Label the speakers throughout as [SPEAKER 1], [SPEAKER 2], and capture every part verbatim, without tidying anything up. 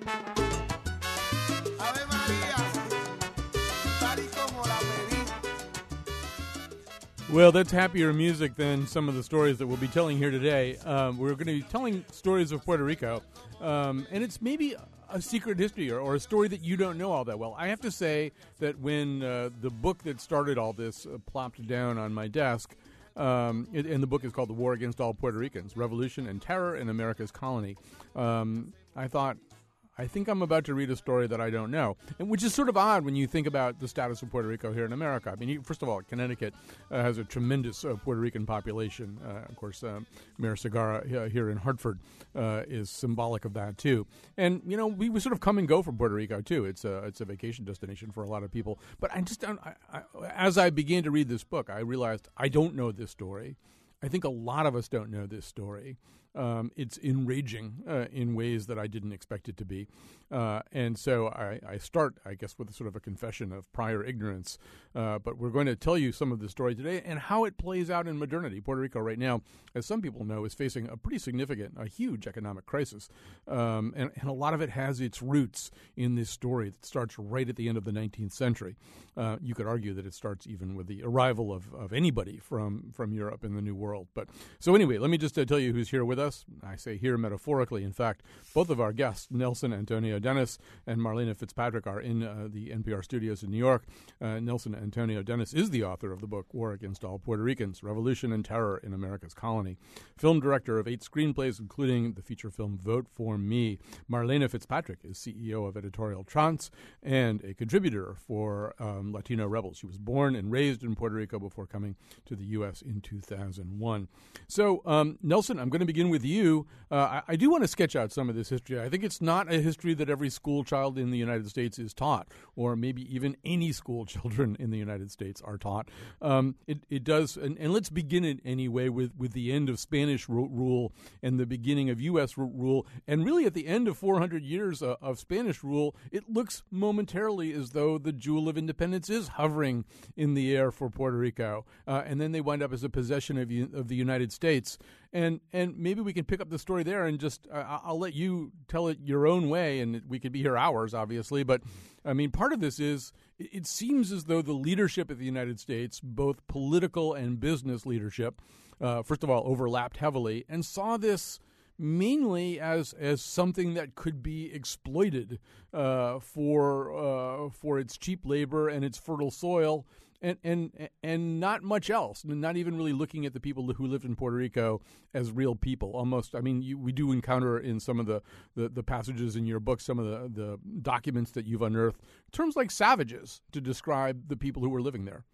[SPEAKER 1] Ave María, tal y como la pedí.
[SPEAKER 2] Well, that's happier music than some of the stories that we'll be telling here today. Um, we're going to be telling stories of Puerto Rico, um, and it's maybe a secret history or, or a story that you don't know all that well. I have to say that when uh, the book that started all this uh, plopped down on my desk, um, it, and the book is called The War Against All Puerto Ricans, Revolution and Terror in America's Colony, um, I thought, I think I'm about to read a story that I don't know, and which is sort of odd when you think about the status of Puerto Rico here in America. I mean, you, first of all, Connecticut uh, has a tremendous uh, Puerto Rican population. Uh, of course, uh, Mayor Segarra uh, here in Hartford uh, is symbolic of that, too. And, you know, we, we sort of come and go from Puerto Rico, too. It's a, it's a vacation destination for a lot of people. But I just don't, I, I, as I began to read this book, I realized I don't know this story. I think a lot of us don't know this story. Um, it's enraging uh, in ways that I didn't expect it to be. Uh, and so I, I start, I guess, with sort of a confession of prior ignorance. Uh, but we're going to tell you some of the story today and how it plays out in modernity. Puerto Rico right now, as some people know, is facing a pretty significant, a huge economic crisis. Um, and, and a lot of it has its roots in this story that starts right at the end of the nineteenth century. Uh, you could argue that it starts even with the arrival of, of anybody from, from Europe in the New World. But so anyway, let me just uh, tell you who's here with us. Us. I say here metaphorically. In fact, both of our guests, Nelson Antonio Dennis and Marlena Fitzpatrick, are in uh, the N P R studios in New York. Uh, Nelson Antonio Dennis is the author of the book War Against All Puerto Ricans, Revolution and Terror in America's Colony. Film director of eight screenplays, including the feature film Vote for Me. Marlena Fitzpatrick is C E O of Editorial Trance and a contributor for um, Latino Rebels. She was born and raised in Puerto Rico before coming to the U S in two thousand one. So, um, Nelson, I'm going to begin with you. Uh, I, I do want to sketch out some of this history. I think it's not a history that every school child in the United States is taught, or maybe even any school children in the United States are taught. Um, it, it does, and, and let's begin it anyway with, with the end of Spanish ru- rule and the beginning of U S rule, and really at the end of four hundred years uh, of Spanish rule, it looks momentarily as though the jewel of independence is hovering in the air for Puerto Rico, uh, and then they wind up as a possession of, of the United States. And and maybe we can pick up the story there and just uh, I'll let you tell it your own way, and we could be here hours, obviously. But, I mean, part of this is it, it seems as though the leadership of the United States, both political and business leadership, uh, first of all, overlapped heavily and saw this mainly as as something that could be exploited uh, for uh, for its cheap labor and its fertile soil. And, and and not much else, not even really looking at the people who lived in Puerto Rico as real people. Almost, I mean, you, we do encounter in some of the, the, the passages in your book, some of the, the documents that you've unearthed, terms like savages to describe the people who were living there.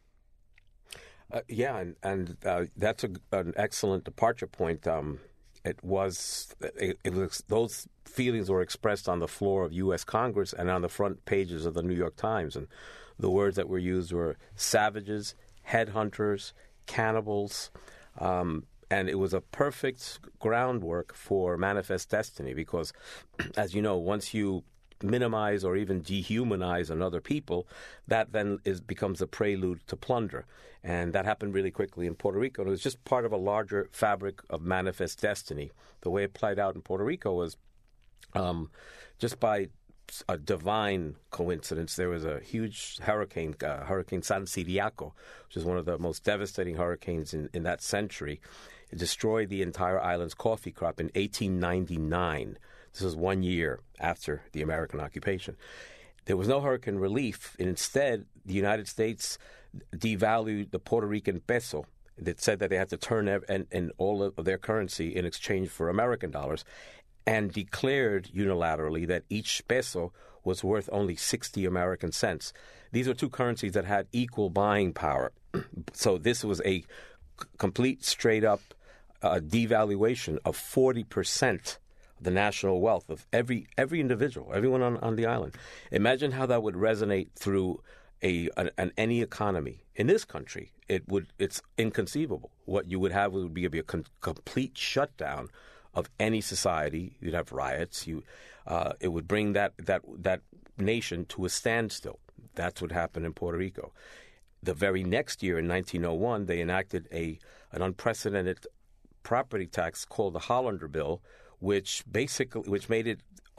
[SPEAKER 3] Uh, yeah, and, and uh, that's a, an excellent departure point. Um, it was it, it was those feelings were expressed on the floor of U S Congress and on the front pages of the New York Times, and the words that were used were savages, headhunters, cannibals, um, and it was a perfect groundwork for Manifest Destiny because, as you know, once you minimize or even dehumanize another people, that then is becomes a prelude to plunder. And that happened really quickly in Puerto Rico. And it was just part of a larger fabric of Manifest Destiny. The way it played out in Puerto Rico was um, just by a divine coincidence. There was a huge hurricane, uh, Hurricane San Ciriaco, which is one of the most devastating hurricanes in, in that century. It destroyed the entire island's coffee crop in eighteen ninety-nine. This is one year after the American occupation. There was no hurricane relief, and instead, the United States devalued the Puerto Rican peso. That said that they had to turn ev- and, and all of their currency in exchange for American dollars, and declared unilaterally that each peso was worth only sixty American cents. These are two currencies that had equal buying power. So this was a c- complete, straight-up uh, devaluation of forty percent of the national wealth of every every individual, everyone on, on the island. Imagine how that would resonate through a an, an any economy. In this country, it would it's inconceivable. What you would have would be a con- complete shutdown of any society. You'd have riots. You, uh, it would bring that that that nation to a standstill. That's what happened in Puerto Rico. The very next year, in nineteen oh one, they enacted a an unprecedented property tax called the Hollander Bill, which basically which made it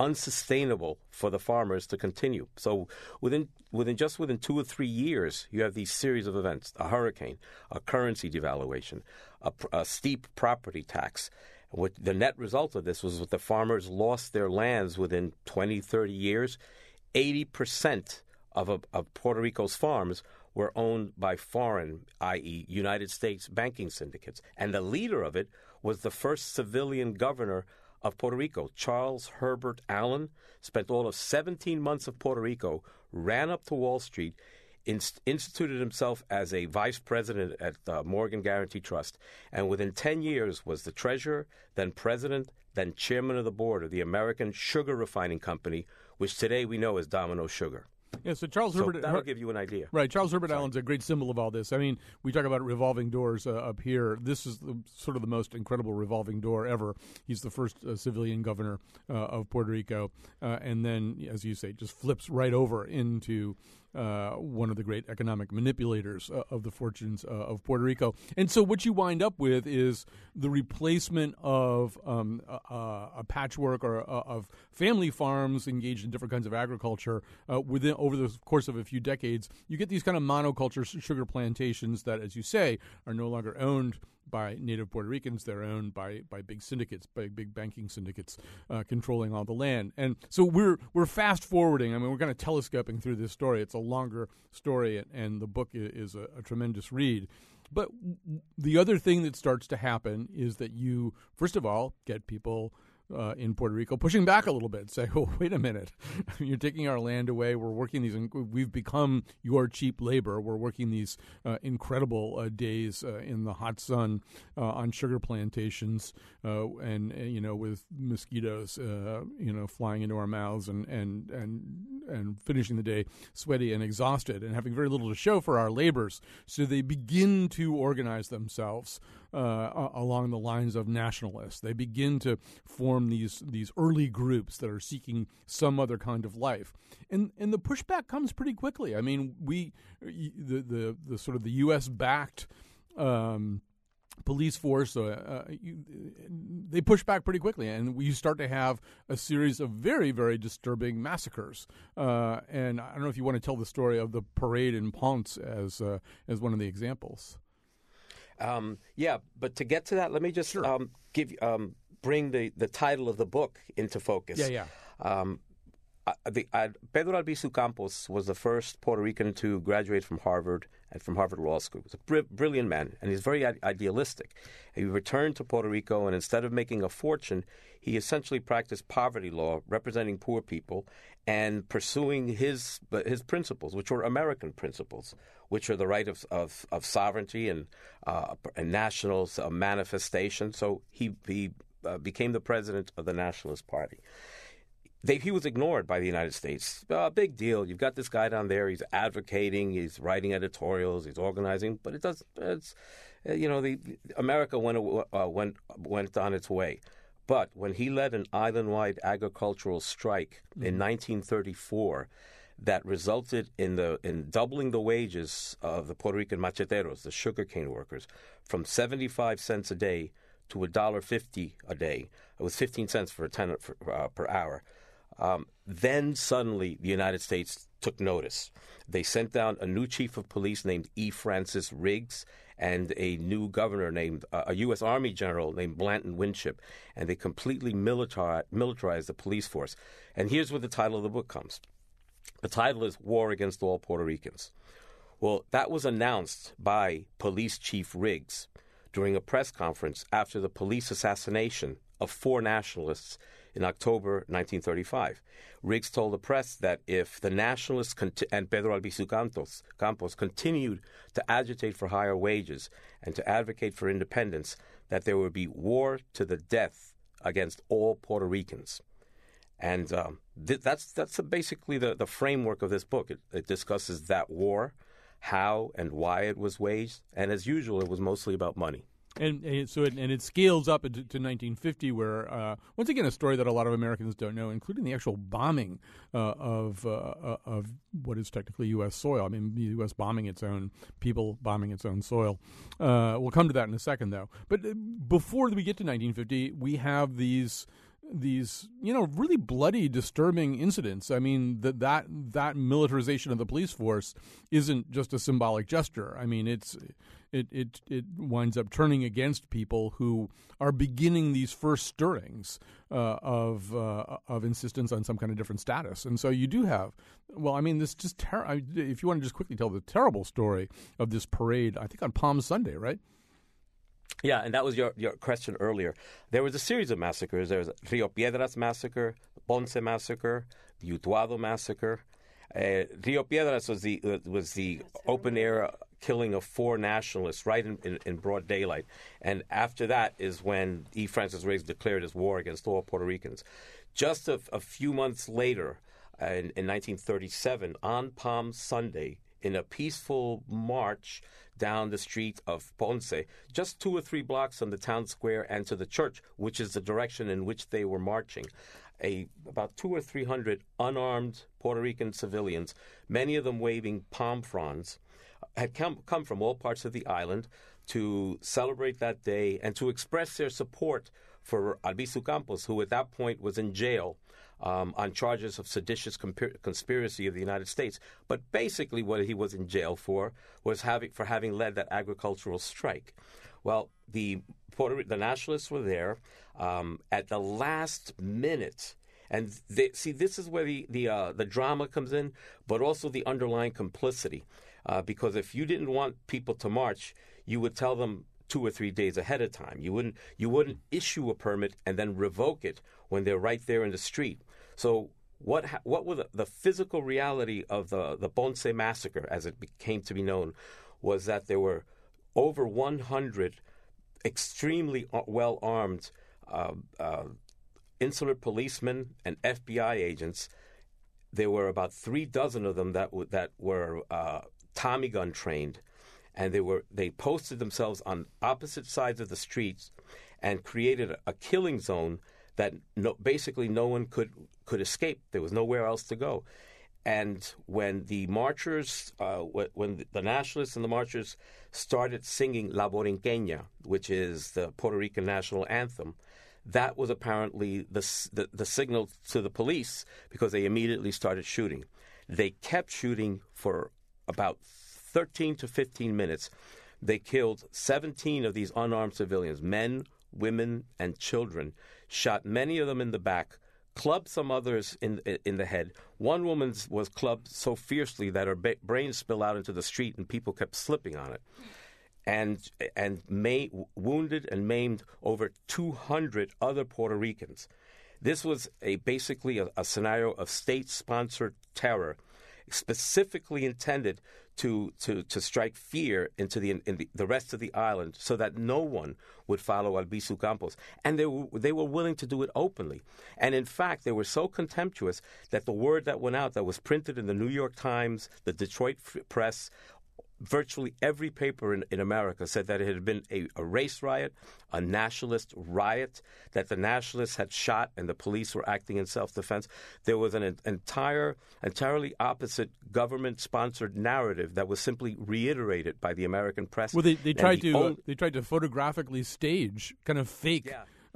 [SPEAKER 3] unsustainable for the farmers to continue. So within within just within two or three years, you have these series of events: a hurricane, a currency devaluation, a, a steep property tax. What the net result of this was that the farmers lost their lands within twenty, thirty years. eighty percent of, a, of Puerto Rico's farms were owned by foreign, that is, United States banking syndicates. And the leader of it was the first civilian governor of Puerto Rico, Charles Herbert Allen, spent all of seventeen months of Puerto Rico, ran up to Wall Street, inst- instituted himself as a vice president at uh, Morgan Guaranty Trust, and within ten years was the treasurer, then president, then chairman of the board of the American Sugar Refining Company, which today we know as Domino Sugar.
[SPEAKER 2] Yeah, so Charles
[SPEAKER 3] So
[SPEAKER 2] Herbert.
[SPEAKER 3] that'll
[SPEAKER 2] Her-
[SPEAKER 3] give you an idea.
[SPEAKER 2] Right, Charles Herbert Allen's a great symbol of all this. I mean, we talk about revolving doors uh, up here. This is the, sort of the most incredible revolving door ever. He's the first uh, civilian governor uh, of Puerto Rico, uh, and then, as you say, just flips right over into uh, one of the great economic manipulators uh, of the fortunes uh, of Puerto Rico. And so what you wind up with is the replacement of um, a, a patchwork or uh, of family farms engaged in different kinds of agriculture uh, within over the course of a few decades. You get these kind of monoculture sugar plantations that, as you say, are no longer owned by native Puerto Ricans. They're owned by, by big syndicates, by big banking syndicates uh, controlling all the land. And so we're we're fast forwarding. I mean, we're kind of telescoping through this story. It's a longer story, and, and the book is a, a tremendous read. But the other thing that starts to happen is that you, first of all, get people Uh, in Puerto Rico, pushing back a little bit, say, "Oh, wait a minute! You're taking our land away. We're working these. We've become your cheap labor. We're working these uh, incredible uh, days uh, in the hot sun uh, on sugar plantations, uh, and, and you know, with mosquitoes, uh, you know, flying into our mouths, and and and and finishing the day sweaty and exhausted, and having very little to show for our labors." So they begin to organize themselves uh, along the lines of nationalists. They begin to form these these early groups that are seeking some other kind of life, and and the pushback comes pretty quickly. I mean, we the the, the sort of the U S backed um, police force, uh, uh, you, they push back pretty quickly, and you start to have a series of very very disturbing massacres. Uh, and I don't know if you want to tell the story of the parade in Ponce as uh, as one of the examples.
[SPEAKER 3] Um, yeah, but to get to that, let me just
[SPEAKER 2] Sure.
[SPEAKER 3] um, give um, bring the, the title of the book into focus.
[SPEAKER 2] Yeah, yeah.
[SPEAKER 3] Um, uh, the, uh, Pedro Albizu Campos was the first Puerto Rican to graduate from Harvard and from Harvard Law School. He was a br- brilliant man, and he's very I- idealistic. He returned to Puerto Rico, and instead of making a fortune, he essentially practiced poverty law, representing poor people, and pursuing his his principles, which were American principles, which are the right of of, of sovereignty and uh, and national uh, manifestation. So he he uh, became the president of the Nationalist Party. They, he was ignored by the United States. Uh, big deal. You've got this guy down there. He's advocating. He's writing editorials. He's organizing. But it does. It's uh, you know the America went uh, went went on its way. But when he led an island-wide agricultural strike mm-hmm. in nineteen thirty-four, that resulted in the in doubling the wages of the Puerto Rican macheteros, the sugarcane workers, from seventy-five cents a day to one dollar fifty a day. It was fifteen cents for a ten for, uh, per hour. Um, then suddenly the United States took notice. They sent down a new chief of police named E. Francis Riggs and a new governor named, uh, a U S Army general named Blanton Winship, and they completely militari- militarized the police force. And here's where the title of the book comes. The title is War Against All Puerto Ricans. Well, that was announced by Police Chief Riggs during a press conference after the police assassination of four nationalists in October nineteen thirty-five. Riggs told the press that if the nationalists conti- and Pedro Albizu Campos, Campos continued to agitate for higher wages and to advocate for independence, that there would be war to the death against all Puerto Ricans. And um, th- that's that's basically the, the framework of this book. It, it discusses that war, how and why it was waged, and as usual, it was mostly about money.
[SPEAKER 2] And, and so it, and it scales up into to nineteen fifty, where uh, once again a story that a lot of Americans don't know, including the actual bombing uh, of uh, of what is technically U S soil. I mean, the U S bombing its own people, bombing its own soil. Uh, we'll come to that in a second, though. But before we get to nineteen fifty, we have these these, you know, really bloody, disturbing incidents. I mean, that that that militarization of the police force isn't just a symbolic gesture. I mean, it's it it it winds up turning against people who are beginning these first stirrings uh, of uh, of insistence on some kind of different status. And so you do have, well, I mean, this just ter- I, if you want to just quickly tell the terrible story of this parade, I think on Palm Sunday, right?
[SPEAKER 3] Yeah, and that was your, your question earlier. There was a series of massacres. There was the Rio Piedras massacre, the Ponce massacre, the Utuado massacre. Uh, Rio Piedras was the uh, was the open air killing of four nationalists right in, in, in broad daylight. And after that is when E. Francis Reyes declared his war against all Puerto Ricans. Just a, a few months later, uh, in, in nineteen thirty-seven, on Palm Sunday, in a peaceful march down the street of Ponce, just two or three blocks from the town square and to the church, which is the direction in which they were marching, a about two or three hundred unarmed Puerto Rican civilians, many of them waving palm fronds, had come, come from all parts of the island to celebrate that day and to express their support for Albizu Campos, who at that point was in jail Um, on charges of seditious compir- conspiracy of the United States. But basically what he was in jail for was having for having led that agricultural strike. Well, the Puerto, the nationalists were there um, at the last minute. And they, see, this is where the the, uh, the drama comes in, but also the underlying complicity. Uh, because if you didn't want people to march, you would tell them two or three days ahead of time. You wouldn't you wouldn't issue a permit and then revoke it when they're right there in the street. So what ha- what were the, the physical reality of the, the Ponce massacre, as it became to be known, was that there were over one hundred extremely well-armed uh, uh, insular policemen and F B I agents. There were about three dozen of them that, w- that were uh, Tommy gun trained. And they were they posted themselves on opposite sides of the streets and created a, a killing zone that no, basically no one could could escape. There was nowhere else to go. And when the marchers, uh, when the nationalists and the marchers started singing La Borinqueña, which is the Puerto Rican national anthem, that was apparently the, the the signal to the police, because they immediately started shooting. They kept shooting for about thirteen to fifteen minutes. They killed seventeen of these unarmed civilians, men, women, and children, shot many of them in the back, clubbed some others in in the head. One woman was clubbed so fiercely that her ba- brain spilled out into the street and people kept slipping on it. And and ma- wounded and maimed over two hundred other Puerto Ricans. This was a basically a, a scenario of state-sponsored terror, specifically intended to, to, to strike fear into the in the, the rest of the island, so that no one would follow Albizu Campos. And they were, they were willing to do it openly. And in fact, they were so contemptuous that the word that went out, that was printed in the New York Times, the Detroit Press, virtually every paper in, in America said that it had been a, a race riot, a nationalist riot, that the nationalists had shot and the police were acting in self-defense. There was an entire, entirely opposite government-sponsored narrative that was simply reiterated by the American press.
[SPEAKER 2] Well, they, they tried
[SPEAKER 3] the
[SPEAKER 2] to
[SPEAKER 3] only,
[SPEAKER 2] uh, they tried to photographically stage, kind of fake
[SPEAKER 3] yeah.
[SPEAKER 2] uh,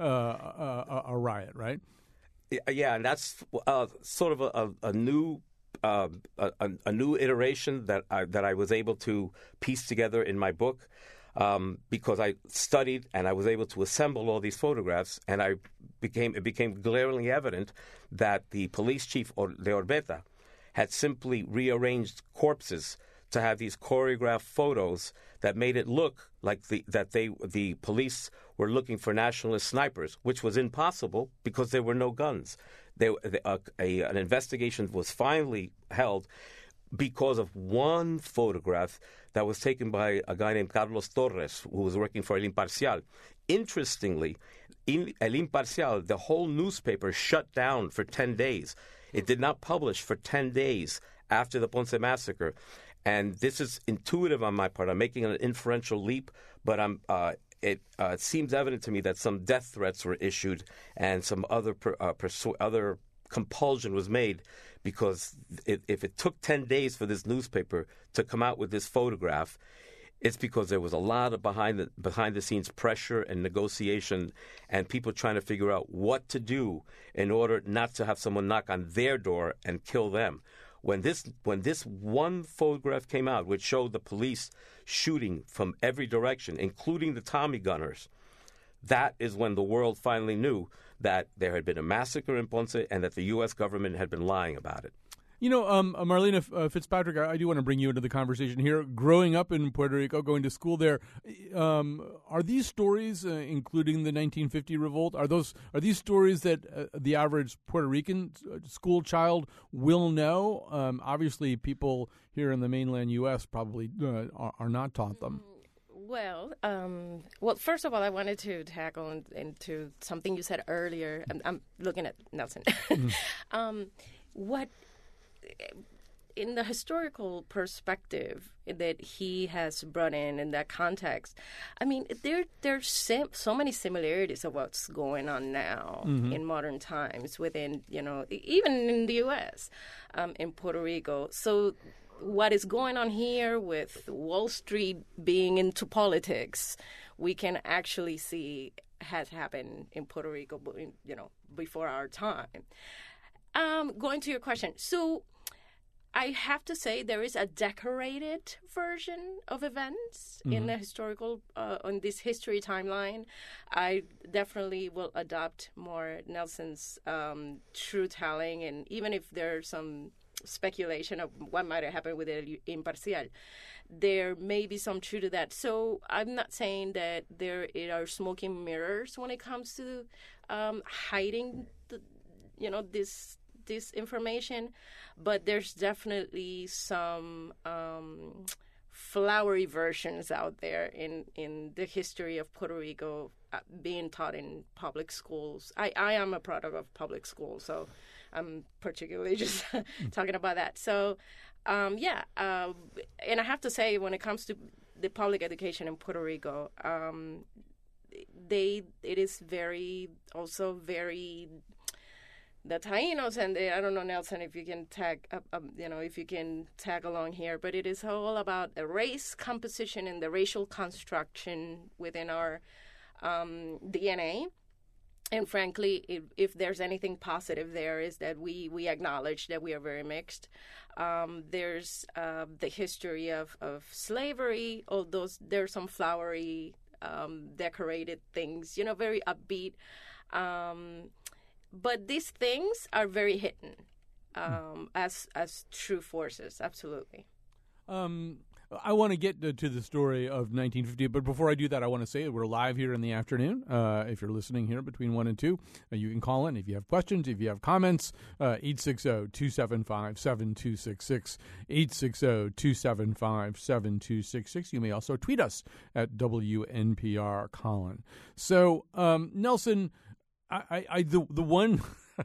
[SPEAKER 2] a, a riot, right?
[SPEAKER 3] Yeah, and that's uh, sort of a, a, a new. Uh, a, a new iteration that I, that I was able to piece together in my book, um, because I studied and I was able to assemble all these photographs, and I became it became glaringly evident that the police chief de Orbeta had simply rearranged corpses to have these choreographed photos that made it look like the, that they the police were looking for nationalist snipers, which was impossible because there were no guns. They, a, a, an investigation was finally held because of one photograph that was taken by a guy named Carlos Torres, who was working for El Imparcial. Interestingly, in El Imparcial, the whole newspaper shut down for ten days. It did not publish for ten days after the Ponce massacre. And this is intuitive on my part. I'm making an inferential leap, but I'm uh, it uh, seems evident to me that some death threats were issued and some other per, uh, persu- other compulsion was made, because it, if it took ten days for this newspaper to come out with this photograph, it's because there was a lot of behind the behind the scenes pressure and negotiation and people trying to figure out what to do in order not to have someone knock on their door and kill them. When this when this one photograph came out, which showed the police shooting from every direction, including the Tommy gunners, that is when the world finally knew that there had been a massacre in Ponce and that the U S government had been lying about it.
[SPEAKER 2] You know, um, Marlena uh, Fitzpatrick, I, I do want to bring you into the conversation here. Growing up in Puerto Rico, going to school there, um, are these stories, uh, including the nineteen fifty revolt, are those are these stories that uh, the average Puerto Rican school child will know? Um, obviously, people here in the mainland U S probably uh, are, are not taught them.
[SPEAKER 4] Well, um, well, first of all, I wanted to tackle in, into something you said earlier. I'm, I'm looking at Nelson. Mm. um, what in the historical perspective that he has brought in in that context, I mean, there there's sim- so many similarities of what's going on now mm-hmm. in modern times within, you know, even in the U S, um, in Puerto Rico. So what is going on here with Wall Street being into politics, we can actually see has happened in Puerto Rico, you know, before our time. Um, going to your question, so I have to say there is a decorated version of events mm-hmm. in the historical, uh, on this history timeline. I definitely will adopt more Nelson's um, true telling, and even if there's some speculation of what might have happened with El Imparcial, there may be some truth to that. So I'm not saying that there are smoking mirrors when it comes to um, hiding, the, you know, this this information, but there's definitely some um, flowery versions out there in, in the history of Puerto Rico uh, being taught in public schools. I, I am a product of public schools, so I'm particularly just talking about that. So, um, yeah, uh, and I have to say, when it comes to the public education in Puerto Rico, um, they it is very, also very, the Taínos and the, I don't know, Nelson, if you can tag, uh, um, you know, if you can tag along here, but it is all about the race composition and the racial construction within our um, D N A. And frankly, if, if there's anything positive there, is that we, we acknowledge that we are very mixed. Um, there's uh, the history of, of slavery, although there's some flowery, um, decorated things, you know, very upbeat. Um, but these things are very hidden um, as as true forces, absolutely.
[SPEAKER 2] Um I want to get to, to the story of nineteen fifty, but before I do that, I want to say we're live here in the afternoon. Uh, if you're listening here between one and two, uh, you can call in if you have questions, if you have comments, uh, eight six zero, two seven five, seven two six six, eight six zero, two seven five, seven two six six. You may also tweet us at W N P R Colin. So, um, Nelson, I, I, I the, the one...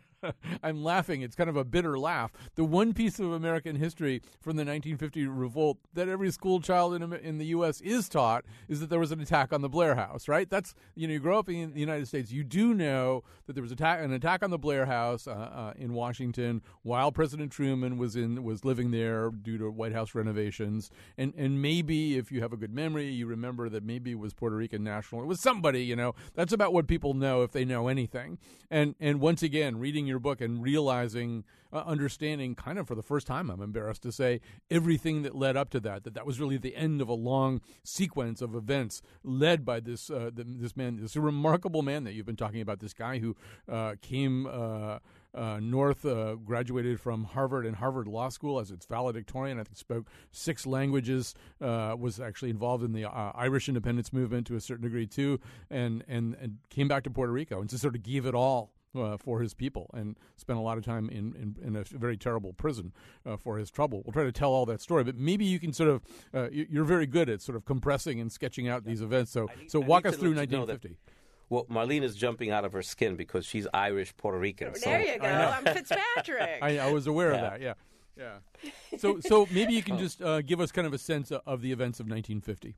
[SPEAKER 2] I'm laughing. It's kind of a bitter laugh. The one piece of American history from the nineteen fifty revolt that every school child in in the U S is taught is that there was an attack on the Blair House, right? That's, you know, you grow up in the United States, you do know that there was attack, an attack on the Blair House uh, uh, in Washington while President Truman was in was living there due to White House renovations. And and maybe if you have a good memory, you remember that maybe it was Puerto Rican National. It was somebody, you know. That's about what people know if they know anything. And and once again, reading your book and realizing, uh, understanding kind of for the first time, I'm embarrassed to say, everything that led up to that, that that was really the end of a long sequence of events led by this uh, the, this man, this remarkable man that you've been talking about, this guy who uh, came uh, uh, north, uh, graduated from Harvard and Harvard Law School as its valedictorian, I think spoke six languages, uh, was actually involved in the uh, Irish independence movement to a certain degree too, and, and, and came back to Puerto Rico and just sort of gave it all Uh, for his people, and spent a lot of time in, in, in a very terrible prison uh, for his trouble. We'll try to tell all that story, but maybe you can sort of, uh, you're very good at sort of compressing and sketching out these events. So,
[SPEAKER 3] need,
[SPEAKER 2] so
[SPEAKER 3] I
[SPEAKER 2] walk us through nineteen fifty.
[SPEAKER 3] That, well, Marlene is jumping out of her skin because she's Irish Puerto Rican.
[SPEAKER 4] There
[SPEAKER 3] so.
[SPEAKER 4] you go. I'm Fitzpatrick.
[SPEAKER 2] I, I was aware
[SPEAKER 3] yeah.
[SPEAKER 2] of that. Yeah, yeah. So, so maybe you can just uh, give us kind of a sense of the events of nineteen fifty.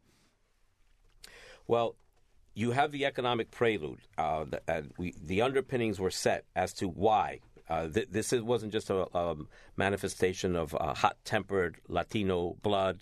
[SPEAKER 3] Well, you have the economic prelude. Uh, the, uh, we, the underpinnings were set as to why. Uh, th- this is, wasn't just a um, manifestation of uh, hot-tempered Latino blood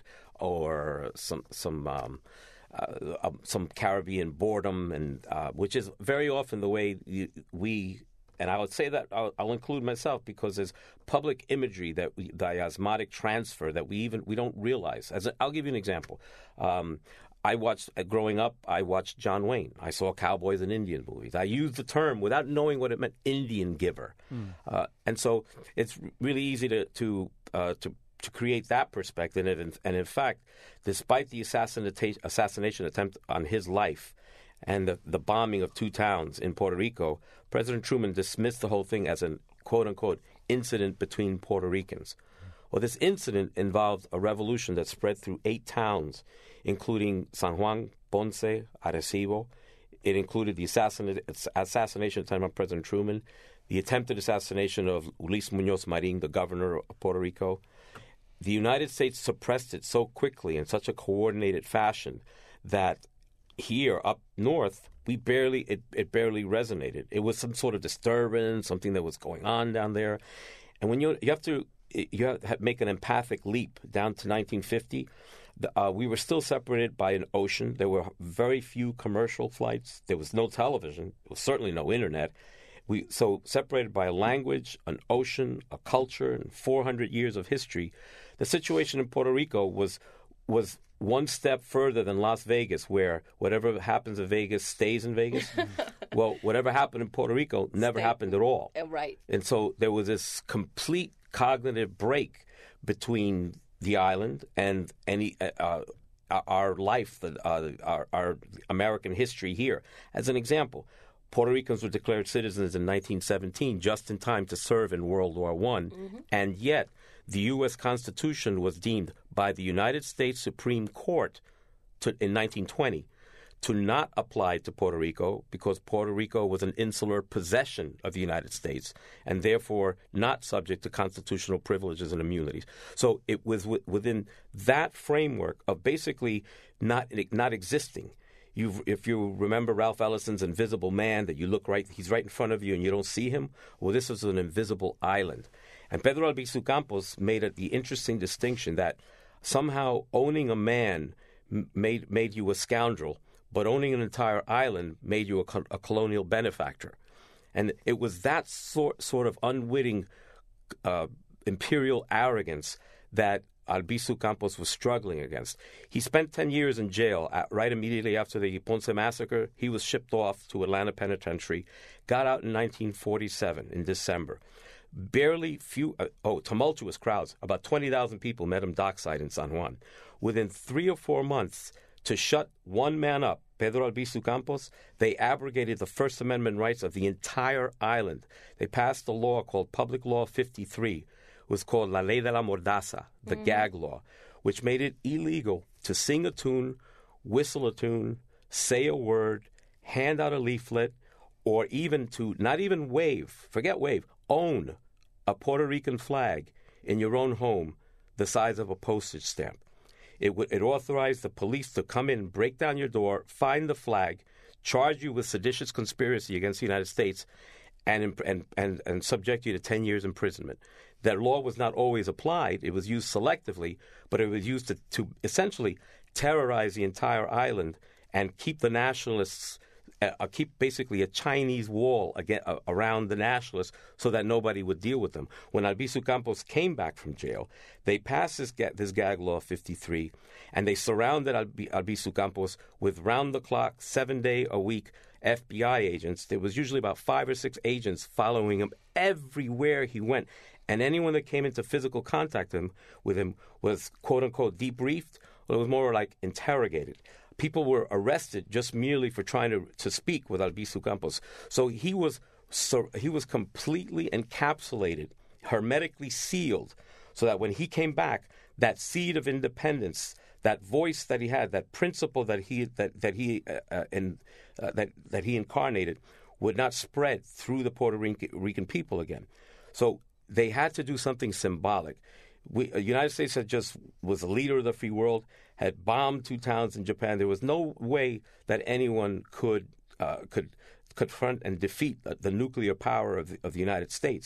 [SPEAKER 3] or some some um, uh, um, some Caribbean boredom, and uh, which is very often the way you, we. And I would say that I'll, I'll include myself because there's public imagery that we, the osmotic transfer that we even we don't realize. As a, I'll give you an example. Um, I watched uh, growing up. I watched John Wayne. I saw cowboys and Indian movies. I used the term without knowing what it meant, Indian giver, mm. uh, and so it's really easy to to uh, to. to create that perspective. And, and in fact, despite the assassination, assassination attempt on his life and the, the bombing of two towns in Puerto Rico, President Truman dismissed the whole thing as an quote-unquote incident between Puerto Ricans. Well, this incident involved a revolution that spread through eight towns, including San Juan, Ponce, Arecibo. It included the assassin- assassination attempt on President Truman, the attempted assassination of Luis Muñoz Marin, the governor of Puerto Rico. The United States suppressed it so quickly in such a coordinated fashion that here up north, we barely it, it barely resonated. It was some sort of disturbance, something that was going on down there. And when you you have to you have to make an empathic leap down to nineteen fifty, the, uh, we were still separated by an ocean. There were very few commercial flights. There was no television. There was certainly no internet. We so separated by a language, an ocean, a culture, and four hundred years of history. The situation in Puerto Rico was was one step further than Las Vegas, where whatever happens in Vegas stays in Vegas. Well, whatever happened in Puerto Rico never
[SPEAKER 4] Stay.
[SPEAKER 3] happened at all.
[SPEAKER 4] Right.
[SPEAKER 3] And so there was this complete cognitive break between the island and any uh, our life, uh, our, our American history here. As an example, Puerto Ricans were declared citizens in nineteen seventeen, just in time to serve in World War One, mm-hmm. and yet the U S Constitution was deemed by the United States Supreme Court to, in nineteen twenty to not apply to Puerto Rico because Puerto Rico was an insular possession of the United States and therefore not subject to constitutional privileges and immunities. So it was w- within that framework of basically not not existing. You've, if you remember Ralph Ellison's Invisible Man, that you look right, he's right in front of you and you don't see him. Well, this is an invisible island. And Pedro Albizu Campos made it the interesting distinction that somehow owning a man m- made made you a scoundrel, but owning an entire island made you a, co- a colonial benefactor. And it was that sort sort of unwitting uh, imperial arrogance that Albizu Campos was struggling against. He spent ten years in jail at, right immediately after the Ponce massacre. He was shipped off to Atlanta Penitentiary, got out in nineteen forty-seven in December. Barely few, uh, oh, tumultuous crowds. About twenty thousand people met him dockside in San Juan. Within three or four months, to shut one man up, Pedro Albizu Campos, they abrogated the First Amendment rights of the entire island. They passed a law called Public Law fifty-three. It was called La Ley de la Mordaza, the mm-hmm. gag law, which made it illegal to sing a tune, whistle a tune, say a word, hand out a leaflet, or even to, not even wave, forget wave, own a Puerto Rican flag in your own home the size of a postage stamp. It, w- it authorized the police to come in, break down your door, find the flag, charge you with seditious conspiracy against the United States, and, and, and, and subject you to ten years imprisonment. That law was not always applied. It was used selectively, but it was used to, to essentially terrorize the entire island and keep the nationalists Uh, keep basically a Chinese wall again, uh, around the nationalists so that nobody would deal with them. When Albizu Campos came back from jail, they passed this, ga- this gag law fifty-three, and they surrounded Albi- Albizu Campos with round-the-clock, seven-day-a-week F B I agents. There was usually about five or six agents following him everywhere he went, and anyone that came into physical contact him, with him was, quote-unquote, debriefed, or it was more like interrogated. People were arrested just merely for trying to, to speak with Albizu Campos. So he was so he was completely encapsulated, hermetically sealed, so that when he came back, that seed of independence, that voice that he had, that principle that he that that he uh, uh, in, uh, that that he incarnated, would not spread through the Puerto Rican people again. So they had to do something symbolic. We, the United States had just was the leader of the free world, had bombed two towns in Japan. There was no way that anyone could uh, could confront and defeat the, the nuclear power of the, of the United States.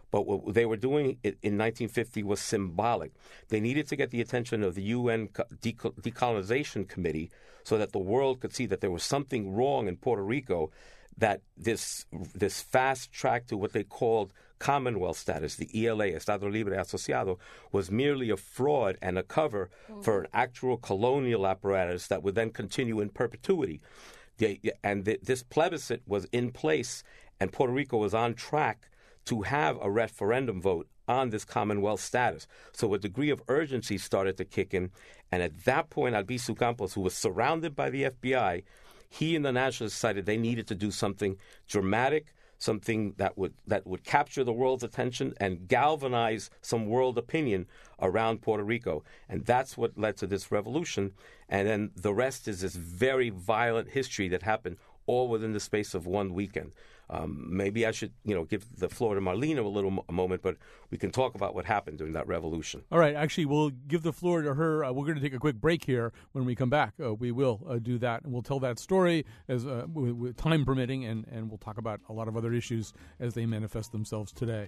[SPEAKER 3] But what they were doing in nineteen fifty was symbolic. They needed to get the attention of the U N Decolonization Committee so that the world could see that there was something wrong in Puerto Rico, that this this fast track to what they called Commonwealth status, the E L A, Estado Libre Asociado, was merely a fraud and a cover mm-hmm. for an actual colonial apparatus that would then continue in perpetuity. The, and the, this plebiscite was in place, and Puerto Rico was on track to have a referendum vote on this Commonwealth status. So a degree of urgency started to kick in, and at that point, Albizu Campos, who was surrounded by the F B I, he and the Nationalists decided they needed to do something dramatic, something that would that would capture the world's attention and galvanize some world opinion around Puerto Rico. And that's what led to this revolution. And then the rest is this very violent history that happened all within the space of one weekend. Um, maybe I should, you know, give the floor to Marlena a little mo- a moment, but we can talk about what happened during that revolution.
[SPEAKER 2] All right. Actually, we'll give the floor to her. Uh, we're going to take a quick break here. When we come back, uh, we will uh, do that, and we'll tell that story as uh, w- w- time permitting, and, and we'll talk about a lot of other issues as they manifest themselves today.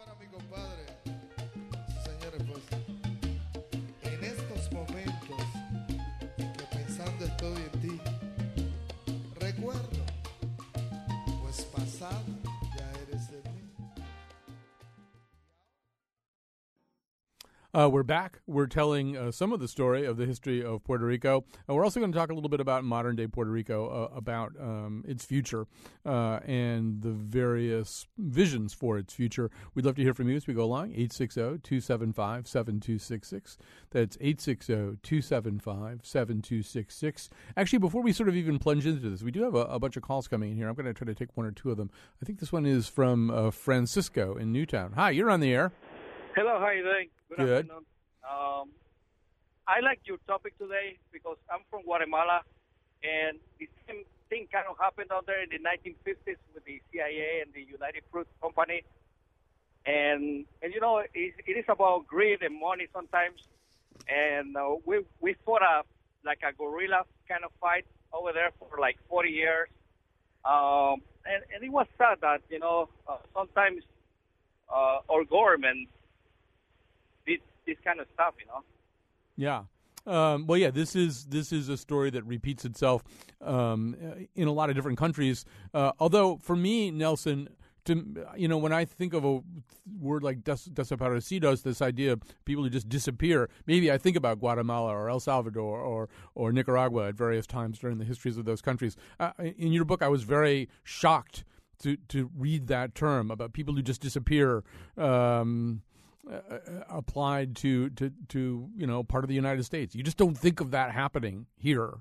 [SPEAKER 2] Uh, we're back. We're telling uh, some of the story of the history of Puerto Rico. Uh, we're also going to talk a little bit about modern-day Puerto Rico, uh, about um, its future uh, and the various visions for its future. We'd love to hear from you as we go along. eight six zero, two seven five, seven two six six. That's eight six zero, two seven five, seven two six six. Actually, before we sort of even plunge into this, we do have a, a bunch of calls coming in here. I'm going to try to take one or two of them. I think this one is from uh, Francisco in Newtown. Hi, you're on the air.
[SPEAKER 5] Hello, how are you doing?
[SPEAKER 2] Good. Good.
[SPEAKER 5] Afternoon. Um, I like your topic today because I'm from Guatemala, and the same thing kind of happened out there in the nineteen fifties with the C I A and the United Fruit Company. And, and you know, it, it is about greed and money sometimes. And uh, we we fought a, like a guerrilla kind of fight over there for like forty years. Um, and, and it was sad that, you know, uh, sometimes uh, our government did this kind of stuff, you know.
[SPEAKER 2] Yeah. Um, well, yeah, this is this is a story that repeats itself um, in a lot of different countries. Uh, although, for me, Nelson, to you know, when I think of a word like des- desaparecidos, this idea of people who just disappear, maybe I think about Guatemala or El Salvador or or Nicaragua at various times during the histories of those countries. Uh, in your book, I was very shocked to to read that term about people who just disappear. Um, Uh, applied to, to, to, you know, part of the United States. You just don't think of that happening here.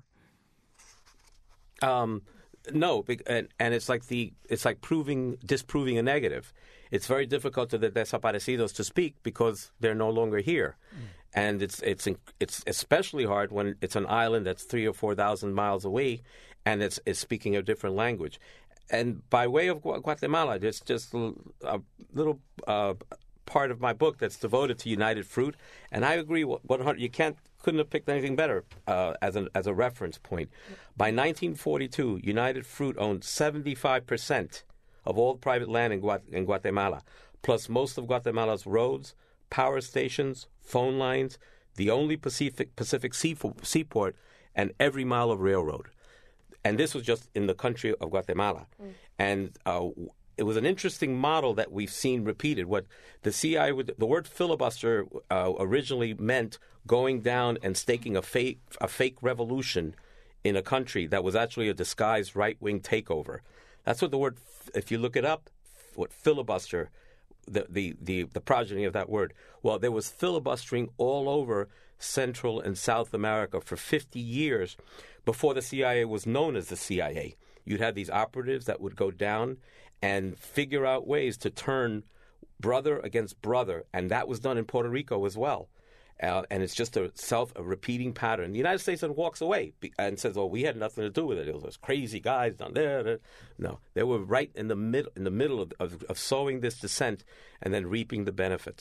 [SPEAKER 3] Um, no, and, and it's like the it's like proving disproving a negative. It's very difficult to the desaparecidos to speak because they're no longer here, mm. and it's it's it's especially hard when it's an island that's three or four thousand miles away, and it's it's speaking a different language. And by way of Guatemala, there's just a little. Uh, part of my book that's devoted to United Fruit, and I agree. one hundred You can't couldn't have picked anything better uh, as an as a reference point. By nineteen forty-two, United Fruit owned seventy-five percent of all private land in, Guat- in Guatemala, plus most of Guatemala's roads, power stations, phone lines, the only Pacific Pacific seaport, and every mile of railroad. And this was just in the country of Guatemala, mm. and. Uh, It was an interesting model that we've seen repeated. What the C I A, would, the word filibuster uh, originally meant going down and staking a fake, a fake revolution in a country that was actually a disguised right-wing takeover. That's what the word, if you look it up, what filibuster, the, the, the, the progeny of that word. Well, there was filibustering all over Central and South America for fifty years before the C I A was known as the C I A. You'd have these operatives that would go down and figure out ways to turn brother against brother, and that was done in Puerto Rico as well. Uh, and it's just a self a repeating pattern. The United States then walks away and says, "Oh, we had nothing to do with it. It was those crazy guys down there." No, they were right in the middle in the middle of, of, of sowing this dissent and then reaping the benefits.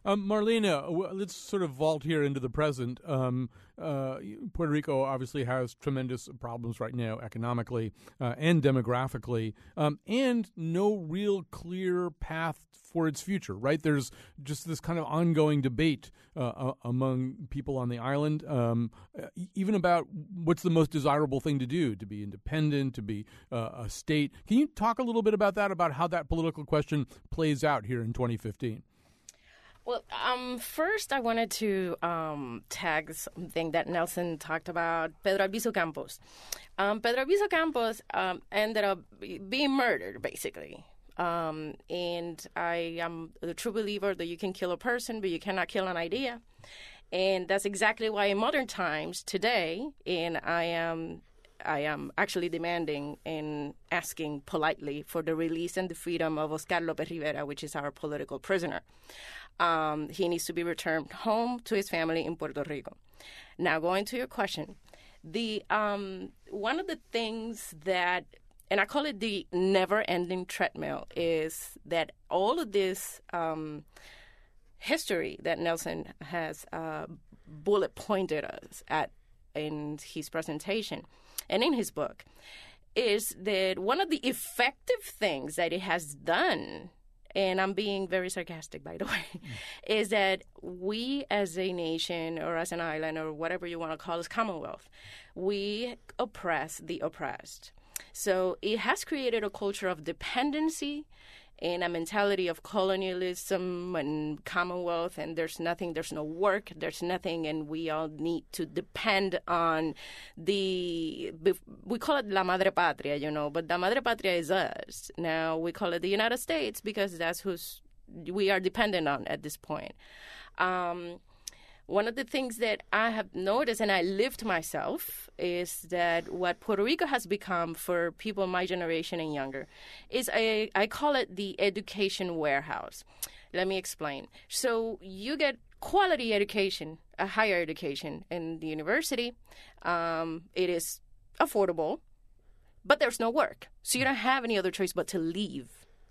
[SPEAKER 2] Um, Marlena, w- let's sort of vault here into the present. Um, uh, Puerto Rico obviously has tremendous problems right now, economically uh, and demographically, um, and no real clear path for its future, right? There's just this kind of ongoing debate uh, among people on the island, um, even about what's the most desirable thing to do, to be independent, to be uh, a state. Can you talk a little bit about that, about how that political question plays out here in twenty fifteen?
[SPEAKER 4] Well, um, first I wanted to um, tag something that Nelson talked about, Pedro Albizu Campos. Um, Pedro Albizu Campos um, ended up being murdered, basically. Um, and I am a true believer that you can kill a person, but you cannot kill an idea. And that's exactly why in modern times today, and I am I am actually demanding and asking politely for the release and the freedom of Oscar Lopez Rivera, which is our political prisoner. Um, he needs to be returned home to his family in Puerto Rico. Now, going to your question, the um, one of the things that, and I call it the never-ending treadmill, is that all of this um, history that Nelson has uh, bullet-pointed us at in his presentation and in his book is that one of the effective things that it has done, and I'm being very sarcastic, by the way, mm. is that we as a nation or as an island or whatever you want to call us, Commonwealth, we oppress the oppressed. So it has created a culture of dependency and a mentality of colonialism and Commonwealth, and there's nothing, there's no work, there's nothing, and we all need to depend on the, we call it La Madre Patria, you know, but La Madre Patria is us. Now we call it the United States because that's who's we are dependent on at this point. Um, One of the things that I have noticed, and I lived myself, is that what Puerto Rico has become for people my generation and younger is, a, I call it the education warehouse. Let me explain. So you get quality education, a higher education in the university. Um, it is affordable, but there's no work. So you don't have any other choice but to leave.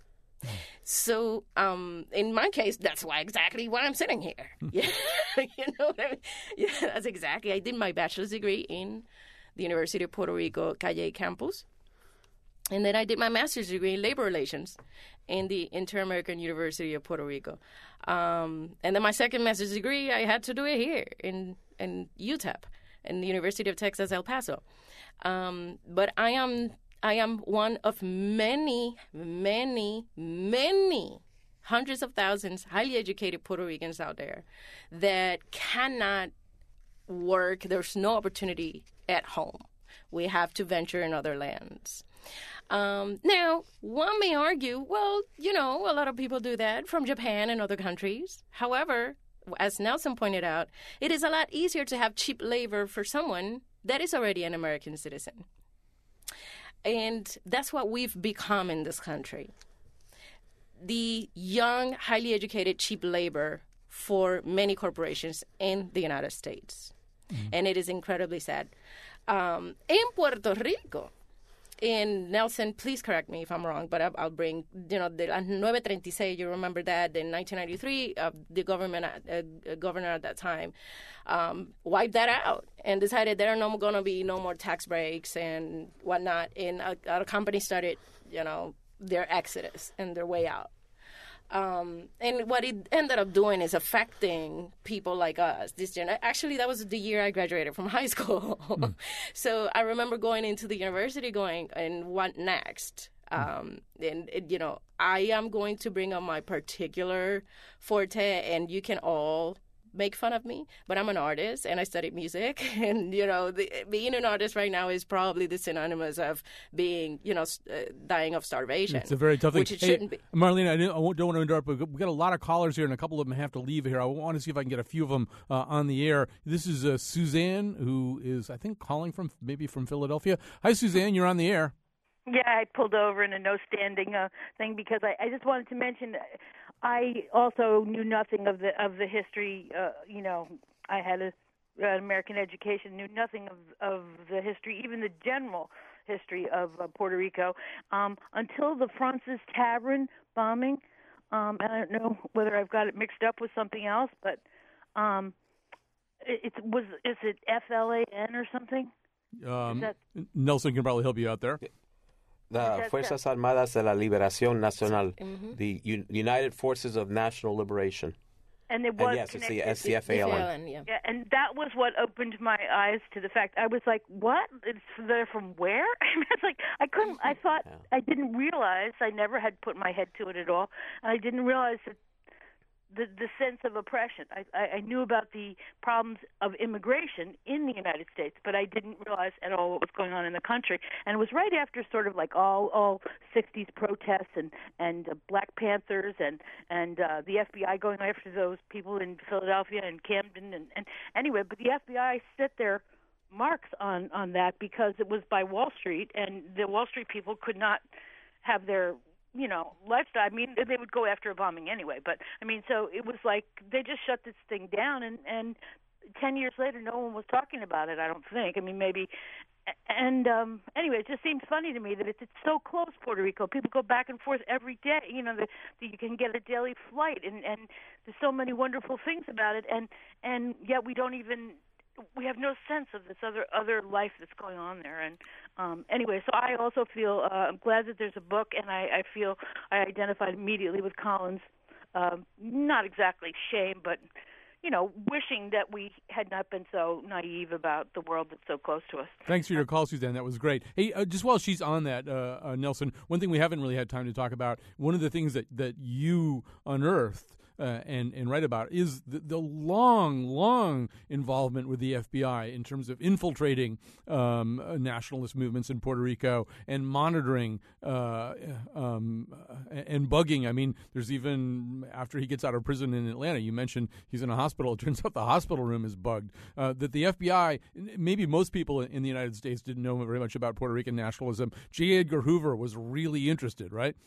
[SPEAKER 4] So, um, in my case, that's why exactly why I'm sitting here. Yeah, you know what I mean? Yeah, that's exactly. I did my bachelor's degree in the University of Puerto Rico Calle campus, and then I did my master's degree in labor relations in the Inter-American University of Puerto Rico. Um, and then my second master's degree, I had to do it here in in U T E P, in the University of Texas El Paso. Um, but I am. I am one of many, many, many hundreds of thousands highly educated Puerto Ricans out there that cannot work. There's no opportunity at home. We have to venture in other lands. Um, now, one may argue, well, you know, a lot of people do that from Japan and other countries. However, as Nelson pointed out, it is a lot easier to have cheap labor for someone that is already an American citizen. And that's what we've become in this country. The young, highly educated, cheap labor for many corporations in the United States. Mm-hmm. And it is incredibly sad. Um, in Puerto Rico, in Nelson, please correct me if I'm wrong, but I'll, I'll bring, you know, the nine thirty-six, you remember that, in nineteen ninety-three, uh, the government, uh, governor at that time um, wiped that out and decided there are no going to be no more tax breaks and whatnot. And a, a company started, you know, their exodus and their way out. Um, and what it ended up doing is affecting people like us. This gen- Actually, that was the year I graduated from high school. Mm. So I remember going into the university going, and what next? Um, and, and, you know, I am going to bring up my particular forte, and you can all make fun of me, but I'm an artist and I studied music, and you know, the, being an artist right now is probably the synonymous of being, you know, uh, dying of starvation.
[SPEAKER 2] It's a very tough thing.
[SPEAKER 4] Which it
[SPEAKER 2] hey,
[SPEAKER 4] shouldn't be.
[SPEAKER 2] Marlena, I don't, I don't want to interrupt, but we've got a lot of callers here, and a couple of them have to leave here. I want to see if I can get a few of them uh, on the air. This is uh, Suzanne, who is, I think, calling from maybe from Philadelphia. Hi, Suzanne. You're on the air.
[SPEAKER 6] Yeah, I pulled over in a no standing uh, thing because I, I just wanted to mention. I also knew nothing of the of the history. Uh, you know, I had a, an American education, knew nothing of of the history, even the general history of uh, Puerto Rico, um, until the Francis Tavern bombing. um, and I don't know whether I've got it mixed up with something else, but um, it, it was is it F L A N or something?
[SPEAKER 2] Um,
[SPEAKER 6] that-
[SPEAKER 2] Nelson can probably help you out there.
[SPEAKER 3] The
[SPEAKER 6] That's
[SPEAKER 3] Fuerzas Armadas de la Liberación Nacional,
[SPEAKER 4] Mhm.
[SPEAKER 3] the U- United Forces of National Liberation.
[SPEAKER 6] And it
[SPEAKER 3] And
[SPEAKER 6] was
[SPEAKER 3] yes, it's the
[SPEAKER 6] connected-
[SPEAKER 3] S C F A L N.
[SPEAKER 4] F L N, yeah.
[SPEAKER 6] Yeah, and that was what opened my eyes to the fact. I was like, "What? It's they're from where?" I mean, it's like I couldn't. I thought
[SPEAKER 3] Yeah.
[SPEAKER 6] I didn't realize. I never had put my head to it at all, and I didn't realize that the the sense of oppression. I, I I knew about the problems of immigration in the United States, but I didn't realize at all what was going on in the country. And it was right after sort of like all all sixties protests and and uh, Black Panthers and and uh, the F B I going after those people in Philadelphia and Camden and and anyway, but the F B I set their marks on on that because it was by Wall Street, and the Wall Street people could not have their you know, lifestyle. I mean, they would go after a bombing anyway, but I mean, so it was like they just shut this thing down, and and ten years later, no one was talking about it. I don't think. I mean, maybe. And um, anyway, it just seems funny to me that it's, it's so close, Puerto Rico. People go back and forth every day. You know, that you can get a daily flight, and and there's so many wonderful things about it, and and yet we don't even. We have no sense of this other other life that's going on there. And um, anyway, so I also feel uh, I'm glad that there's a book, and I, I feel I identified immediately with Collins. Um, not exactly shame, but you know, wishing that we had not been so naive about the world that's so close to us.
[SPEAKER 2] Thanks for your call, Suzanne. That was great. Hey, uh, just while she's on that, uh, uh, Nelson, one thing we haven't really had time to talk about, one of the things that, that you unearthed Uh, and, and write about is the, the long, long involvement with the F B I in terms of infiltrating um, uh, nationalist movements in Puerto Rico and monitoring uh, um, uh, and bugging. I mean, there's even, after he gets out of prison in Atlanta, you mentioned he's in a hospital. It turns out the hospital room is bugged. Uh, that the F B I, maybe most people in the United States didn't know very much about Puerto Rican nationalism. J. Edgar Hoover was really interested, right?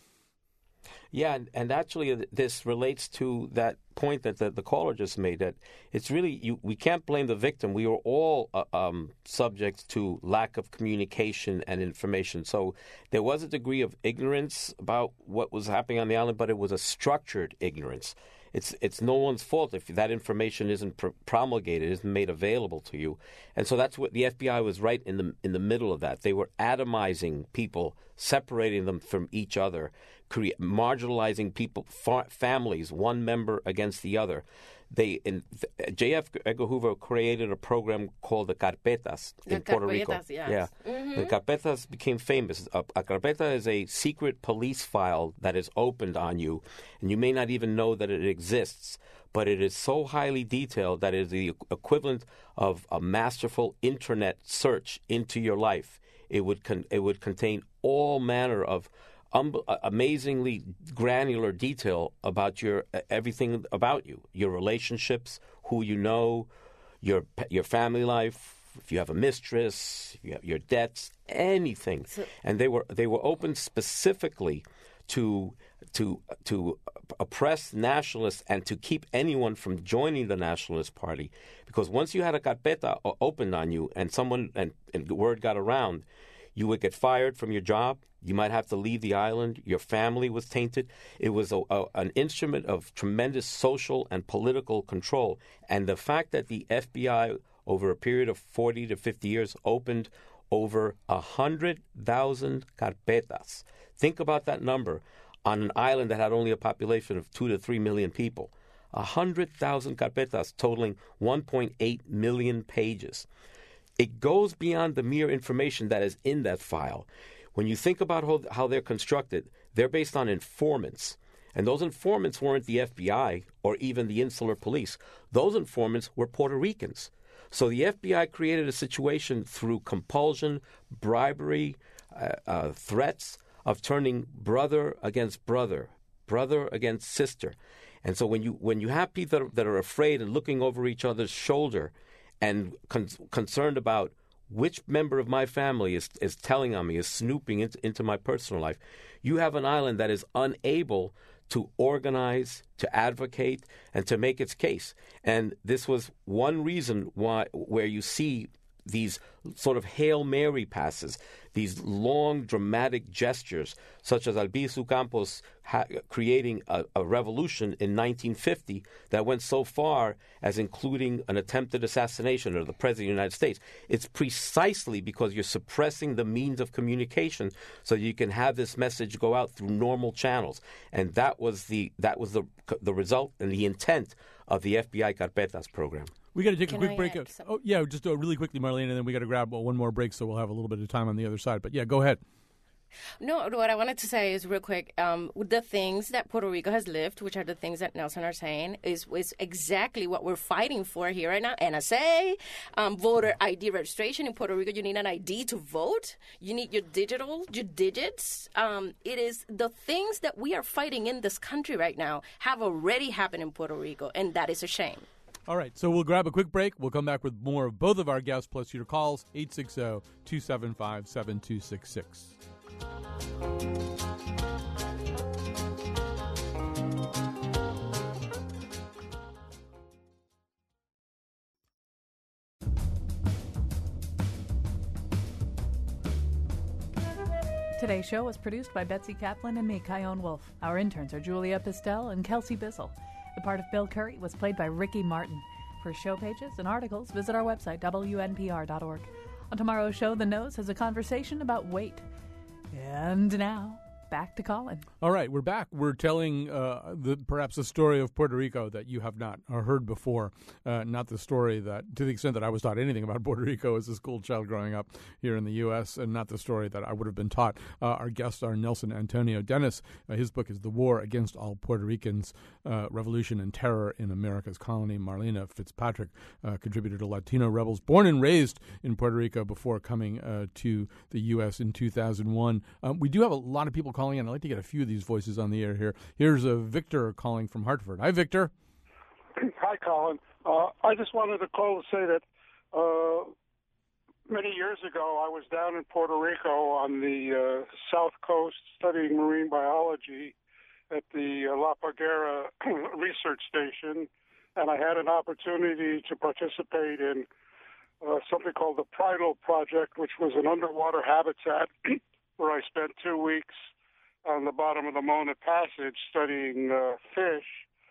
[SPEAKER 3] Yeah, and, and actually this relates to that point that the, the caller just made, that it's really, you, we can't blame the victim. We were all uh, um, subject to lack of communication and information. So there was a degree of ignorance about what was happening on the island, but it was a structured ignorance. It's it's no one's fault if that information isn't pr- promulgated, isn't made available to you. And so that's what the F B I was right in the in the middle of that. They were atomizing people, separating them from each other, cre- marginalizing people, fa- families, one member against the other. They in, J F. Edgar Hoover created a program called the Carpetas
[SPEAKER 4] The
[SPEAKER 3] in Puerto Rico.
[SPEAKER 4] Carpetas, yes.
[SPEAKER 3] Yeah,
[SPEAKER 4] Mm-hmm.
[SPEAKER 3] the Carpetas became famous. A, a carpeta is a secret police file that is opened on you, and you may not even know that it exists. But it is so highly detailed that it is the equivalent of a masterful internet search into your life. It would con- it would contain all manner of Um, amazingly granular detail about your uh, everything about you, your relationships, who you know, your your family life, if you have a mistress, you have your debts, anything.
[SPEAKER 4] So,
[SPEAKER 3] and they were they were opened specifically to to to oppress nationalists and to keep anyone from joining the Nationalist Party, because once you had a carpeta opened on you and someone and, and the word got around, you would get fired from your job. You might have to leave the island. Your family was tainted. It was a, a, an instrument of tremendous social and political control. And the fact that the F B I, over a period of forty to fifty years, opened over one hundred thousand carpetas. Think about that number on an island that had only a population of two to three million people. one hundred thousand carpetas totaling one point eight million pages. It goes beyond the mere information that is in that file. When you think about how, how they're constructed, they're based on informants. And those informants weren't the F B I or even the Insular Police. Those informants were Puerto Ricans. So the F B I created a situation through compulsion, bribery, uh, uh, threats of turning brother against brother, brother against sister. And so when you when you have people that are, that are afraid and looking over each other's shoulder and con- concerned about which member of my family is, is telling on me, is snooping into, into my personal life, you have an island that is unable to organize, to advocate, and to make its case. And this was one reason why, where you see these sort of Hail Mary passes, these long, dramatic gestures, such as Albizu Campos ha- creating a, a revolution in nineteen fifty that went so far as including an attempted assassination of the President of the United States. It's precisely because you're suppressing the means of communication so you can have this message go out through normal channels. And that was the that was the the result and the intent of the F B I Carpetas program.
[SPEAKER 2] We got to take
[SPEAKER 4] Can
[SPEAKER 2] a quick
[SPEAKER 4] I
[SPEAKER 2] break.
[SPEAKER 4] add some-
[SPEAKER 2] Oh, yeah, just uh, really quickly, Marlene, and then we got to grab uh, one more break, so we'll have a little bit of time on the other side. But yeah, go ahead.
[SPEAKER 4] No, what I wanted to say is real quick. Um, the things that Puerto Rico has lived, which are the things that Nelson are saying, is is exactly what we're fighting for here right now. N S A, um, voter I D registration in Puerto Rico. You need an I D to vote. You need your digital, your digits. Um, it is the things that we are fighting in this country right now have already happened in Puerto Rico, and that is a shame.
[SPEAKER 2] All right, so we'll grab a quick break. We'll come back with more of both of our guests, plus your calls, eight six zero, two seven five, seven two six six.
[SPEAKER 7] Today's show was produced by Betsy Kaplan and me, Kyone Wolf. Our interns are Julia Pistel and Kelsey Bissell. The part of Bill Curry was played by Ricky Martin. For show pages and articles, visit our website, W N P R dot org. On tomorrow's show, The Nose has a conversation about weight. And now, back to Colin.
[SPEAKER 2] All right, we're back. We're telling uh, the perhaps a story of Puerto Rico that you have not uh, heard before. Uh, not the story that, to the extent that I was taught anything about Puerto Rico as a school child growing up here in the U S, and not the story that I would have been taught. Uh, our guests are Nelson Antonio Dennis. Uh, his book is The War Against All Puerto Ricans, uh, Revolution and Terror in America's Colony. Marlena Fitzpatrick, uh, contributor to Latino Rebels, born and raised in Puerto Rico before coming uh, to the U S in two thousand one. Um, we do have a lot of people calling in. I'd like to get a few of these voices on the air here. Here's a Victor calling from Hartford. Hi, Victor.
[SPEAKER 8] Hi, Colin. Uh, I just wanted to call to say that uh, many years ago I was down in Puerto Rico on the uh, south coast studying marine biology at the uh, La Paguera research station, and I had an opportunity to participate in uh, something called the Pridal Project, which was an underwater habitat where I spent two weeks on the bottom of the Mona Passage studying uh, fish.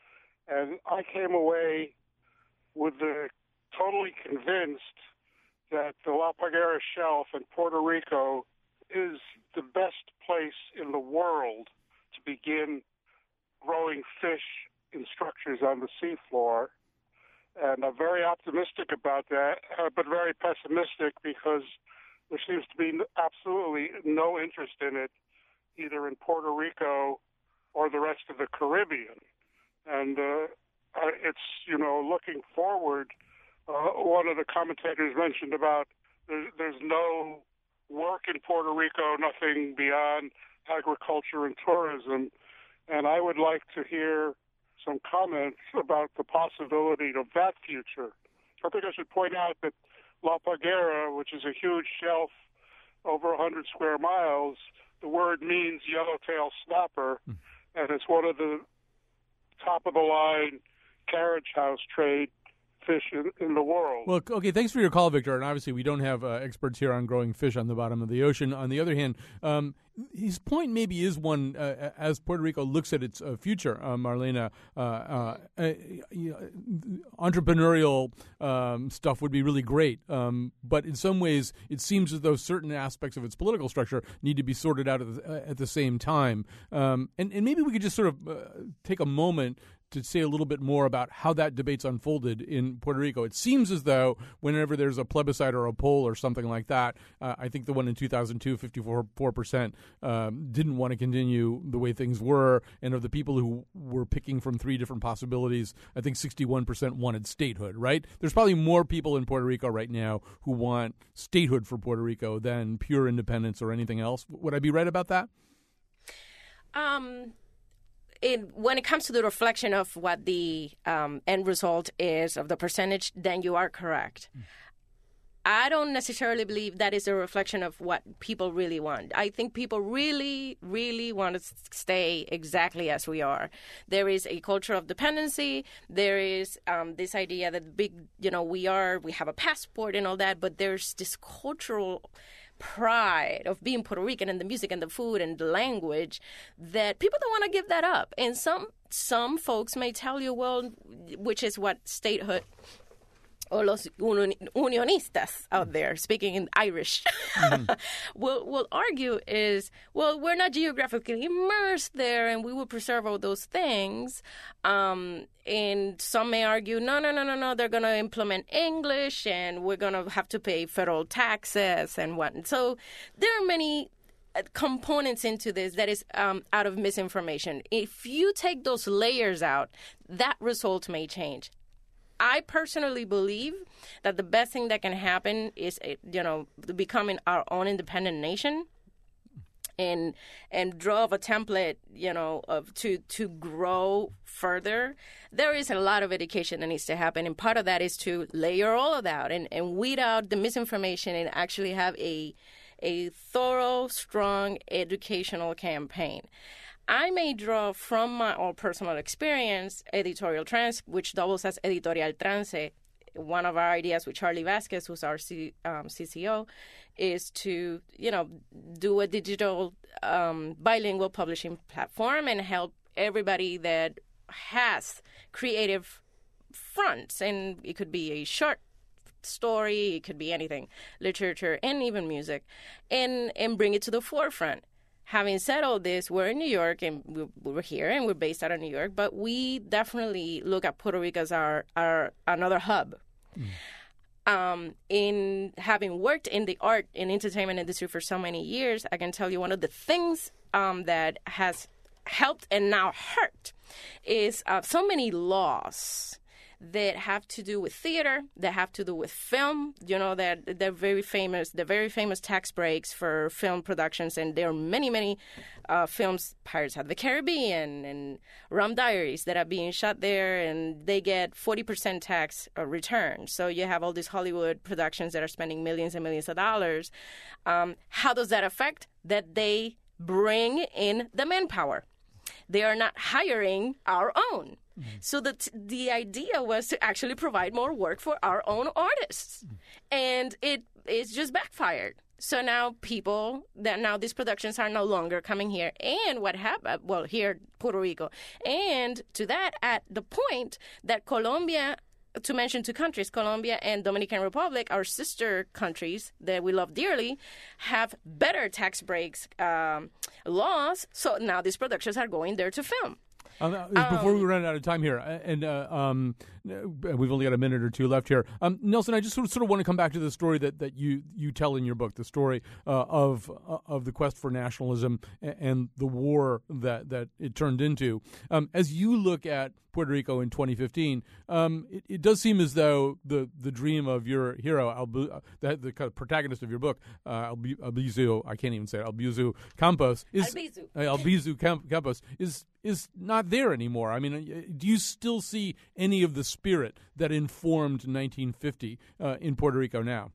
[SPEAKER 8] And I came away with the totally convinced that the La Paguera Shelf in Puerto Rico is the best place in the world to begin growing fish in structures on the seafloor. And I'm very optimistic about that, uh, but very pessimistic because there seems to be absolutely no interest in it, either in Puerto Rico or the rest of the Caribbean. And uh, it's, you know, looking forward, uh, one of the commentators mentioned about there's, there's no work in Puerto Rico, nothing beyond agriculture and tourism. And I would like to hear some comments about the possibility of that future. I think I should point out that La Paguera, which is a huge shelf over one hundred square miles, the word means yellowtail snapper, mm. and it's one of the top-of-the-line carriage house trade fish in, in the world.
[SPEAKER 2] Well, okay, thanks for your call, Victor. And obviously, we don't have uh, experts here on growing fish on the bottom of the ocean. On the other hand, um, his point maybe is one, uh, as Puerto Rico looks at its uh, future, uh, Marlena, uh, uh, uh, you know, entrepreneurial um, stuff would be really great. Um, but in some ways, it seems as though certain aspects of its political structure need to be sorted out at the, uh, at the same time. Um, and, and maybe we could just sort of uh, take a moment to say a little bit more about how that debate's unfolded in Puerto Rico. It seems as though whenever there's a plebiscite or a poll or something like that, uh, I think the one in two thousand two, fifty-four percent um, didn't want to continue the way things were. And of the people who were picking from three different possibilities, I think sixty-one percent wanted statehood, right? There's probably more people in Puerto Rico right now who want statehood for Puerto Rico than pure independence or anything else. Would I be right about that?
[SPEAKER 4] Um... It, when it comes to the reflection of what the um, end result is of the percentage, then you are correct. Mm. I don't necessarily believe that is a reflection of what people really want. I think people really, really want to stay exactly as we are. There is a culture of dependency. There is um, this idea that big, you know, we are, we have a passport and all that, but there's this cultural pride of being Puerto Rican and the music and the food and the language that people don't want to give that up. And some some folks may tell you, well, which is what statehood or los unionistas out there speaking in Irish mm-hmm. will will argue is, well, we're not geographically immersed there and we will preserve all those things. Um, and some may argue, no, no, no, no, no, they're going to implement English and we're going to have to pay federal taxes and what. So there are many components into this that is um, out of misinformation. If you take those layers out, that result may change. I personally believe that the best thing that can happen is, you know, becoming our own independent nation and and draw up a template, you know, of to, to grow further. There is a lot of education that needs to happen, and part of that is to layer all of that and, and weed out the misinformation and actually have a a thorough, strong educational campaign. I may draw from my own personal experience editorial trance, which doubles as editorial trance. One of our ideas with Charlie Vasquez, who's our C, um, C C O, is to, you know, do a digital um, bilingual publishing platform and help everybody that has creative fronts. And it could be a short story, it could be anything, literature, and even music, and, and bring it to the forefront. Having said all this, we're in New York, and we're here, and we're based out of New York, but we definitely look at Puerto Rico as our, our another hub. Mm. Um, in having worked in the art and entertainment industry for so many years, I can tell you one of the things um, that has helped and now hurt is uh, so many laws that have to do with theater, that have to do with film. You know, that they're very famous, the very famous tax breaks for film productions, and there are many, many uh, films, Pirates of the Caribbean and Rum Diaries, that are being shot there, and they get forty percent tax uh, return. So you have all these Hollywood productions that are spending millions and millions of dollars. Um, how does that affect? That they bring in the manpower. They are not hiring our own. Mm-hmm. So the, t- the idea was to actually provide more work for our own artists. Mm-hmm. And it it's just backfired. So now people, that now these productions are no longer coming here. And what happened, well, here, Puerto Rico. And to that, at the point that Colombia, to mention two countries, Colombia and Dominican Republic, our sister countries that we love dearly, have better tax breaks um, laws. So now these productions are going there to film.
[SPEAKER 2] Um, before um, we run out of time here, and uh, um, we've only got a minute or two left here, um, Nelson, I just sort of, sort of want to come back to the story that, that you, you tell in your book, the story uh, of uh, of the quest for nationalism and, and the war that, that it turned into. Um, as you look at Puerto Rico in twenty fifteen, um, it, it does seem as though the, the dream of your hero, Albu- the, the kind of protagonist of your book, uh, Albi- Albizu, I can't even say it, Albizu Campos, is
[SPEAKER 4] Albizu,
[SPEAKER 2] uh, Albizu Camp- Campos is is not there anymore. I mean, do you still see any of the spirit that informed nineteen fifty uh, in Puerto Rico now?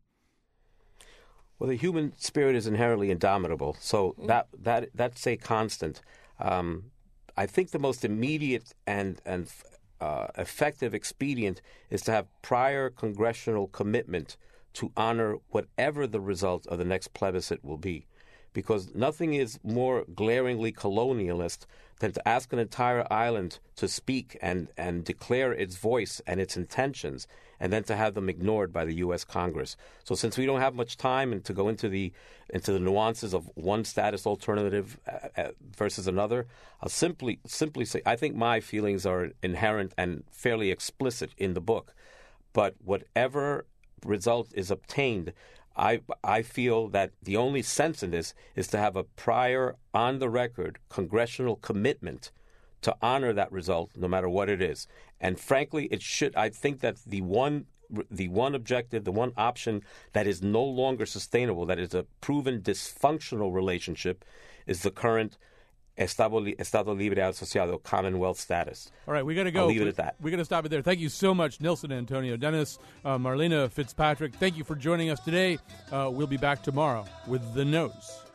[SPEAKER 3] Well, the human spirit is inherently indomitable, so that that that's a constant. Um, I think the most immediate and and uh, effective expedient is to have prior congressional commitment to honor whatever the result of the next plebiscite will be, because nothing is more glaringly colonialist than to ask an entire island to speak and, and declare its voice and its intentions, and then to have them ignored by the U S Congress. So since we don't have much time and to go into the into the nuances of one status alternative uh, versus another, I'll simply simply say I think my feelings are inherent and fairly explicit in the book. But whatever result is obtained, I I feel that the only sense in this is to have a prior, on-the-record congressional commitment to honor that result, no matter what it is. And frankly, it should. I think that the one the one objective, the one option that is no longer sustainable, that is a proven dysfunctional relationship, is the current Estado, li- Estado Libre Asociado, Commonwealth status.
[SPEAKER 2] All right, we got to go.
[SPEAKER 3] I'll leave it at that.
[SPEAKER 2] We got to stop it there. Thank you so much, Nilson Antonio Dennis, uh, Marlena Fitzpatrick. Thank you for joining us today. Uh, we'll be back tomorrow with The Nose.